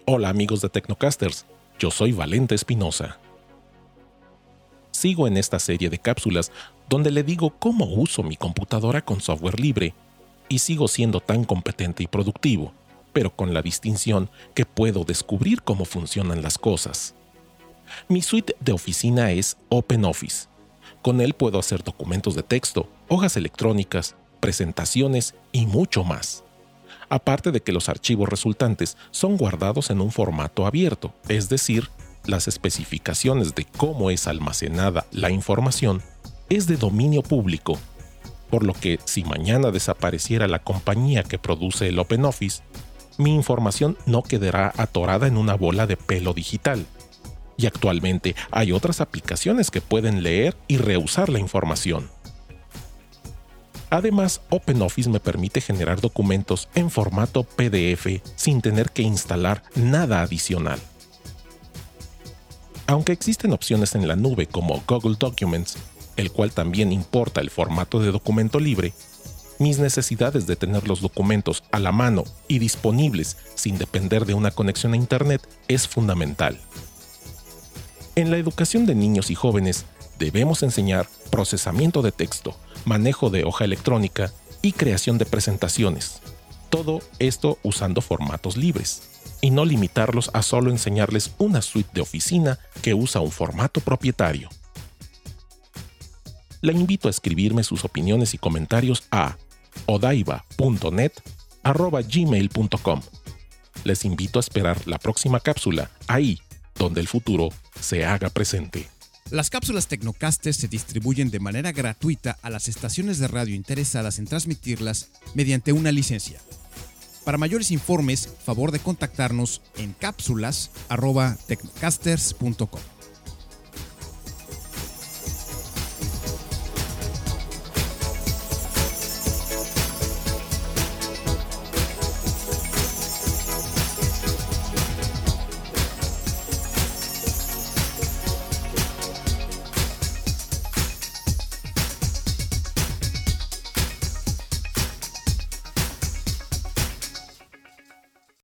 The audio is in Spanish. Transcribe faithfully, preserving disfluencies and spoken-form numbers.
Hola amigos de Tecnocasters, yo soy Valente Espinosa. Sigo en esta serie de cápsulas donde le digo cómo uso mi computadora con software libre y sigo siendo tan competente y productivo, pero con la distinción que puedo descubrir cómo funcionan las cosas. Mi suite de oficina es OpenOffice. Con él puedo hacer documentos de texto, hojas electrónicas, presentaciones y mucho más. Aparte de que los archivos resultantes son guardados en un formato abierto, es decir, las especificaciones de cómo es almacenada la información es de dominio público, por lo que si mañana desapareciera la compañía que produce el OpenOffice, mi información no quedará atorada en una bola de pelo digital. Y actualmente hay otras aplicaciones que pueden leer y reusar la información. Además, OpenOffice me permite generar documentos en formato P D F sin tener que instalar nada adicional. Aunque existen opciones en la nube como Google Documents, el cual también importa el formato de documento libre, mis necesidades de tener los documentos a la mano y disponibles sin depender de una conexión a Internet es fundamental. En la educación de niños y jóvenes debemos enseñar procesamiento de texto, manejo de hoja electrónica y creación de presentaciones. Todo esto usando formatos libres, y no limitarlos a solo enseñarles una suite de oficina que usa un formato propietario. La invito a escribirme sus opiniones y comentarios a odaiba punto net arroba gmail punto com. Les invito a esperar la próxima cápsula ahí, donde el futuro se haga presente. Las cápsulas Tecnocasters se distribuyen de manera gratuita a las estaciones de radio interesadas en transmitirlas mediante una licencia. Para mayores informes, favor de contactarnos en cápsulas arroba tecnocasters punto com.